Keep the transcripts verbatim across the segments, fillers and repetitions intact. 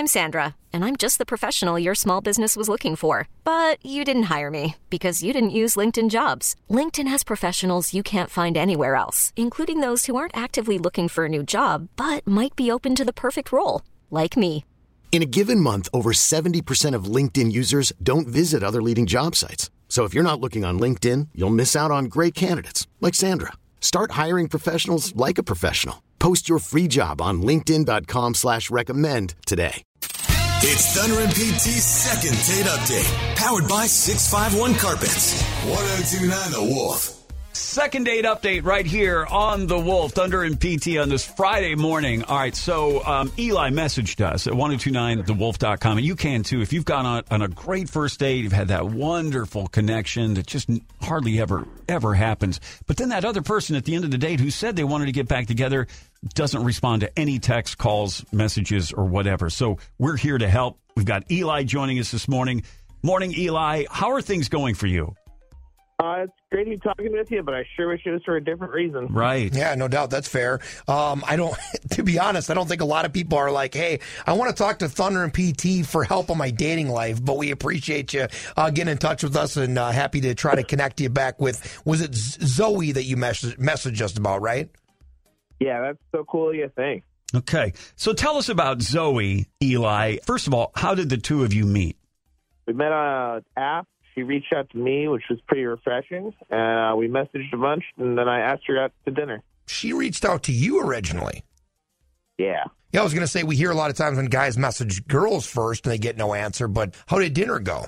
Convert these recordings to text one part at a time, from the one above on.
I'm Sandra, and I'm just the professional your small business was looking for. But you didn't hire me because you didn't use LinkedIn Jobs. LinkedIn has professionals you can't find anywhere else, including those who aren't actively looking for a new job, but might be open to the perfect role, like me. In a given month, over seventy percent of LinkedIn users don't visit other leading job sites. So if you're not looking on LinkedIn, you'll miss out on great candidates like Sandra. Start hiring professionals like a professional. Post your free job on linkedin.com slash recommend today. It's Thunder and P T's second date update, powered by six five one Carpets. one oh two point nine The Wolf. Second date update right here on The Wolf, Thunder and P T on this Friday morning. All right, so um, Eli messaged us at ten twenty-nine the wolf dot com, and you can too. If you've gone on, on a great first date, you've had that wonderful connection that just hardly ever, ever happens. But then that other person at the end of the date who said they wanted to get back together doesn't respond to any text, calls, messages, or whatever. So we're here to help. We've got Eli joining us this morning. Morning, Eli. How are things going for you? Uh, it's great to be talking with you, but I sure wish it was for a different reason. Right. Yeah, no doubt. That's fair. Um, I don't, to be honest, I don't think a lot of people are like, hey, I want to talk to Thunder and P T for help on my dating life, but we appreciate you uh, getting in touch with us and uh, happy to try to connect you back with, was it Zoe that you mess- messaged us about, right? Yeah, that's so cool of you. Thanks. Okay. So tell us about Zoe, Eli. First of all, how did the two of you meet? We met on an app. She reached out to me, which was pretty refreshing. Uh, we messaged a bunch, and then I asked her out to dinner. She reached out to you originally. Yeah. Yeah, I was going to say, we hear a lot of times when guys message girls first and they get no answer, but how did dinner go?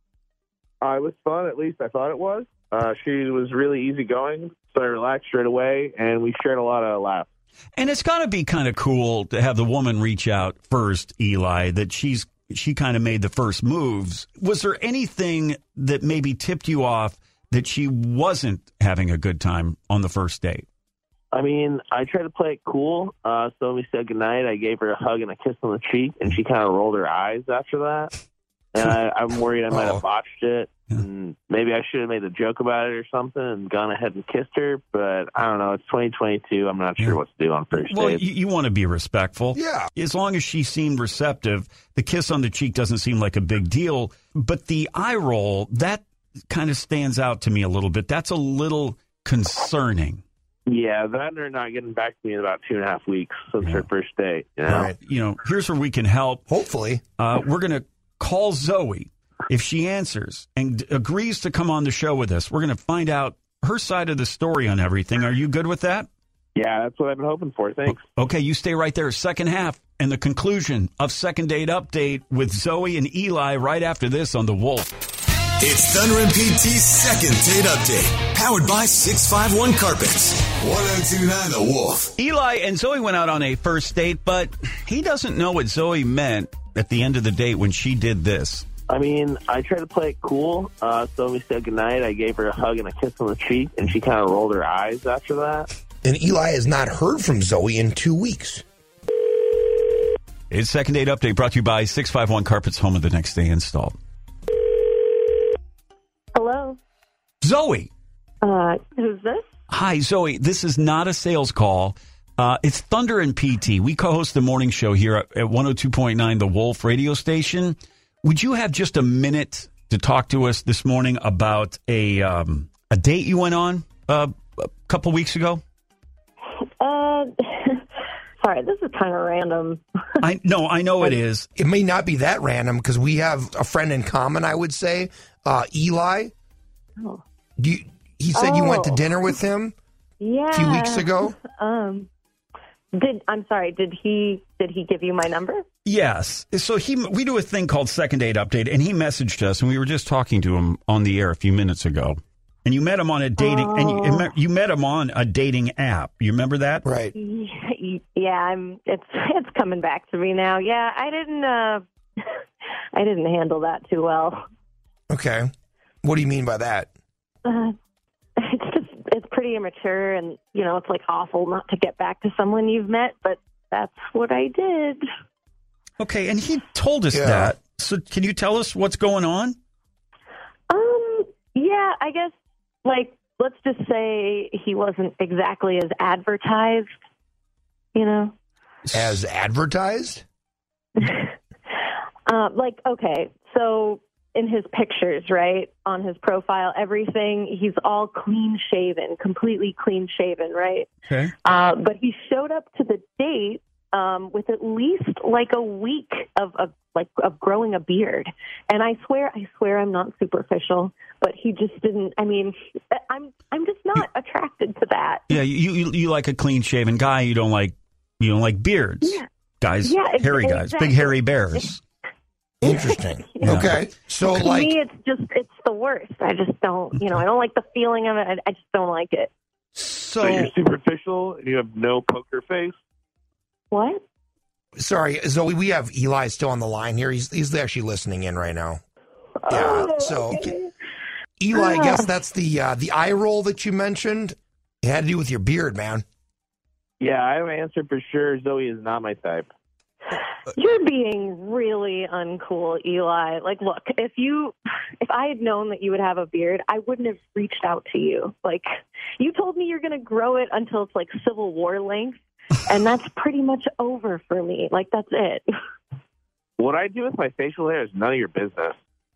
Uh, it was fun, at least I thought it was. Uh, she was really easygoing, so I relaxed right away, and we shared a lot of laughs. And it's got to be kind of cool to have the woman reach out first, Eli, that she's she kind of made the first moves. Was there anything that maybe tipped you off that she wasn't having a good time on the first date? I mean, I tried to play it cool. Uh, so when we said goodnight, I gave her a hug and a kiss on the cheek, and she kind of rolled her eyes after that. And I, I'm worried I might have botched it. And maybe I should have made a joke about it or something and gone ahead and kissed her. But I don't know. It's twenty twenty-two. I'm not sure what to do on first Well, date. you, you want to be respectful. Yeah. As long as she seemed receptive, the kiss on the cheek doesn't seem like a big deal. But the eye roll, that kind of stands out to me a little bit. That's a little concerning. Yeah, that and her not getting back to me in about two and a half weeks since Yeah. her first date. You know? All right. You know, here's where we can help. Hopefully. Uh, we're going to call Zoe. If she answers and d- agrees to come on the show with us, we're going to find out her side of the story on everything. Are you good with that? Yeah, that's what I've been hoping for. Thanks. Okay, you stay right there. Second half and the conclusion of Second Date Update with Zoe and Eli right after this on The Wolf. It's Thunder and P T's second date update, powered by six five one Carpets. one oh two point nine The Wolf. Eli and Zoe went out on a first date, but he doesn't know what Zoe meant at the end of the date when she did this. I mean, I tried to play it cool. Uh, so when we said goodnight, I gave her a hug and a kiss on the cheek, and she kind of rolled her eyes after that. And Eli has not heard from Zoe in two weeks. It's Second Date Update brought to you by six five one Carpets, home of the next day installed. Hello. Zoe. Uh, who's this? Hi, Zoe. This is not a sales call. Uh, it's Thunder and P T. We co-host the morning show here at, at one oh two point nine The Wolf radio station. Would you have just a minute to talk to us this morning about a um, a date you went on uh, a couple weeks ago? Uh, sorry, this is kind of random. I No, I know it is. It may not be that random because we have a friend in common, I would say, uh, Eli. Oh. Do you, he said you went to Oh. dinner with him Yeah. a few weeks ago. Um, did I'm sorry. Did he did he give you my number? Yes. So he we do a thing called Second Date Update, and he messaged us, and we were just talking to him on the air a few minutes ago. And you met him on a dating, Oh. and you, you met him on a dating app. You remember that? Right. Yeah, I'm. It's it's coming back to me now. Yeah, I didn't. Uh, I didn't handle that too well. Okay. What do you mean by that? Uh, it's just it's pretty immature, and you know it's like awful not to get back to someone you've met, but that's what I did. Okay, and he told us Yeah. that. So can you tell us what's going on? Um. Yeah, I guess. Like, let's just say he wasn't exactly as advertised. You know. As advertised? Uh, like, okay, so in his pictures, right, on his profile, everything, he's all clean shaven, completely clean shaven, right? Okay. Uh, but he showed up to the date um, with at least like a week of, of like of growing a beard. And I swear, I swear I'm not superficial, but he just didn't, I mean, I'm I'm just not attracted to that. Yeah, you you, you like a clean shaven guy. You don't like you don't like beards. Yeah. Guys, Yeah, ex- hairy guys, exactly. big hairy bears. Interesting. Yeah. Okay. So, To like, me, it's just, it's the worst. I just don't, you know, I don't like the feeling of it. I, I just don't like it. So, So you're superficial and you have no poker face? What? sorry, Zoe, we have Eli still on the line here. He's he's actually listening in right now. Yeah. Oh, So, okay. Eli, I guess that's the uh, the eye roll that you mentioned. It had to do with your beard, man. Yeah, I have an answer for sure. Zoe is not my type. You're being really uncool, Eli. Like, look, if you, if I had known that you would have a beard, I wouldn't have reached out to you. Like, you told me you're going to grow it until it's like Civil War length, and that's pretty much over for me. Like, that's it. What I do with my facial hair is none of your business.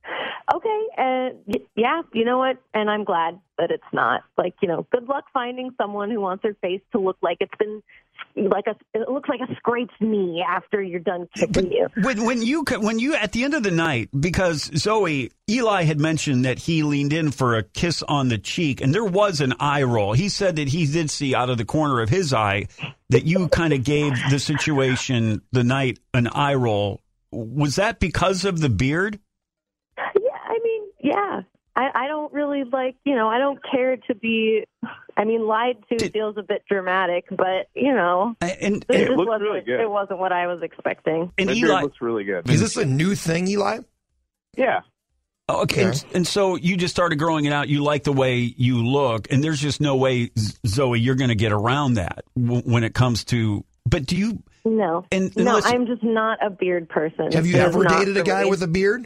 Okay, and y- yeah, you know what? And I'm glad that it's not. Like, you know, good luck finding someone who wants their face to look like it's been, like a, it looks like a scraped knee after you're done kissing you. when when you when you at the end of the night, because Zoe, Eli had mentioned that he leaned in for a kiss on the cheek, and there was an eye roll. He said that he did see out of the corner of his eye that you kind of gave the situation the night an eye roll. Was that because of the beard? Yeah, I mean, yeah. I, I don't really like, you know, I don't care to be, I mean, lied to Did- feels a bit dramatic, but, you know, And, this and, just looks wasn't, really good. it wasn't what I was expecting. and My Eli, beard looks really good. Is this a new thing, Eli? Yeah. oh, okay, and, and so you just started growing it out. You like the way you look, and there's just no way, Z- Zoe, you're going to get around that w- when it comes to. But do you? No, And- and no, listen- I'm just not a beard person. Have you It is ever not dated a for guy me. with a beard?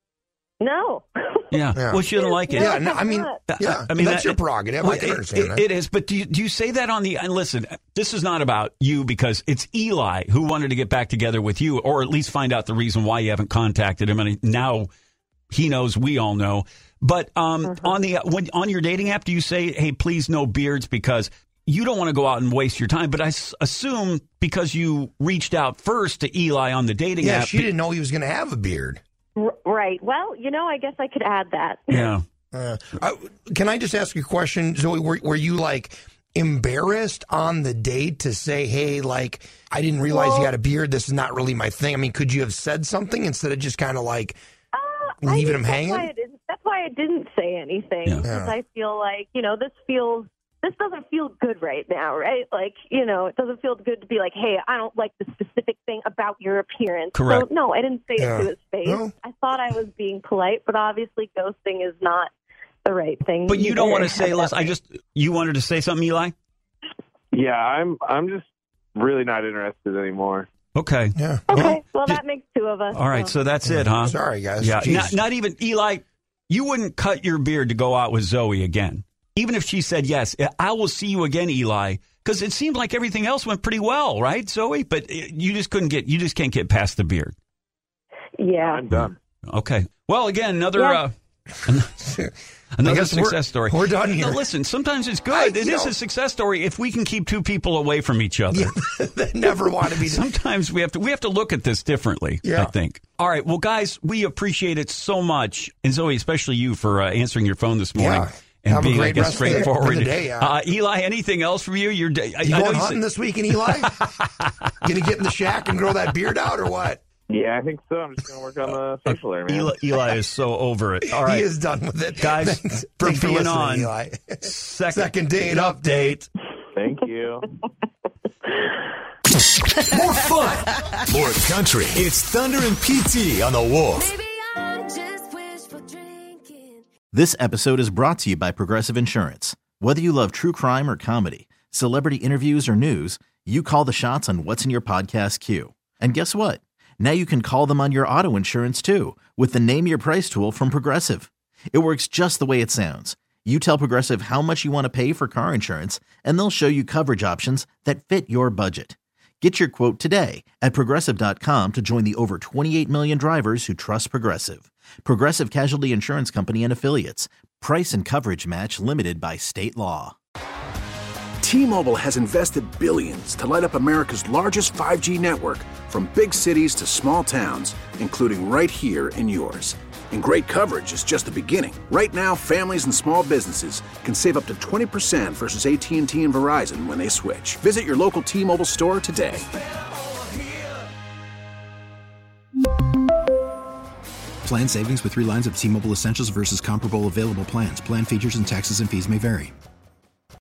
No. Yeah. Yeah. Well, she doesn't like it. No, Yeah, no, I mean, not. yeah, I mean that's that- your prerogative. I Well, can it- understand it- that. It is, but do you, do you say that on the? And listen, this is not about you because it's Eli who wanted to get back together with you, or at least find out the reason why you haven't contacted him, and now he knows. We all know. But um, Mm-hmm. on the when, on your dating app, do you say, "Hey, please no beards," because you don't want to go out and waste your time? But I s- assume because you reached out first to Eli on the dating Yeah, app. she didn't know he was going to have a beard. R- right. Well, you know, I guess I could add that. Yeah. Uh, uh, can I just ask you a question, Zoe? Were, were you like embarrassed on the date to say, "Hey, like I didn't realize Well- you had a beard. This is not really my thing." I mean, could you have said something instead of just kind of like Uh, leaving I him think hanging? That's why, I didn't, that's why I didn't say anything Yeah. because Yeah. I feel like, you know, this feels, this doesn't feel good right now, right? Like, you know, it doesn't feel good to be like, hey, I don't like the specific thing about your appearance. Correct. So, no, I didn't say Yeah. it to his face. No. I thought I was being polite, but obviously ghosting is not the right thing. But you don't either. want to say less. I just you wanted to say something, Eli. Yeah, I'm I'm just really not interested anymore. Okay. Yeah. Okay, well, just- that makes two of us. All right. So that's it, huh? Sorry, guys. Yeah, Jeez. not, not even Eli. You wouldn't cut your beard to go out with Zoe again, even if she said yes. I will see you again, Eli, because it seemed like everything else went pretty well, right, Zoe? But you just couldn't get, you just can't get past the beard. Yeah. I'm done. Okay. Well, again, another Yeah. uh, I another guess we're- success story. we're done No, here. listen, sometimes it's good. I- It you is know- a success story if we can keep two people away from each other. Yeah, they never want to be. Sometimes we have to we have to look at this differently, Yeah. I think. All right, well, guys, we appreciate it so much, and Zoe, especially you for uh, answering your phone this morning Yeah. and Have a being, I great guess, rest of the- straightforward. of the day, yeah. uh, Eli, anything else from you? You're, I, You I know going you hunting said- this weekend, Eli? Gonna get in the shack and grow that beard out, or what? Yeah, I think so. I'm just going to work on the facial hair, man. Eli, Eli is so over it. All right, He is done with it, Guys, Thanks for thanks for being listening, on. Eli. second, Second date update. Thank you. More fun, more country. It's Thunder and P T on the Wolf. Maybe I just wish for drinking. This episode is brought to you by Progressive Insurance. Whether you love true crime or comedy, celebrity interviews or news, you call the shots on what's in your podcast queue. And guess what? Now you can call them on your auto insurance too with the Name Your Price tool from Progressive. It works just the way it sounds. You tell Progressive how much you want to pay for car insurance, and they'll show you coverage options that fit your budget. Get your quote today at Progressive dot com to join the over twenty-eight million drivers who trust Progressive. Progressive Casualty Insurance Company and Affiliates. Price and coverage match limited by state law. T-Mobile has invested billions to light up America's largest five G network, from big cities to small towns, including right here in yours. And great coverage is just the beginning. Right now, families and small businesses can save up to twenty percent versus A T and T and Verizon when they switch. Visit your local T-Mobile store today. Plan savings with three lines of T-Mobile Essentials versus comparable available plans. Plan features and taxes and fees may vary.